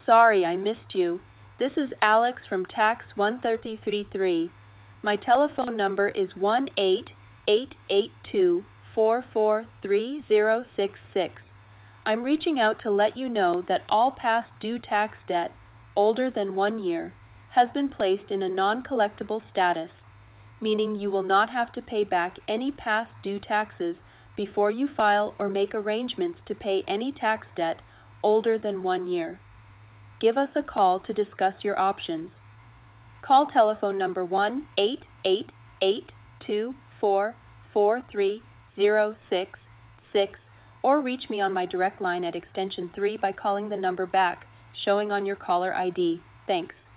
sorry I missed you. This is Alex from Tax 1333. My telephone number is 1-888-244-3066. I'm reaching out to let you know that all past due tax debt, older than 1 year, has been placed in a non-collectible status, meaning you will not have to pay back any past due taxes before you file or make arrangements to pay any tax debt older than 1 year. Give us a call to discuss your options. Call telephone number 1-888-244-3066 or reach me on my direct line at extension 3 by calling the number back, showing on your caller ID. Thanks.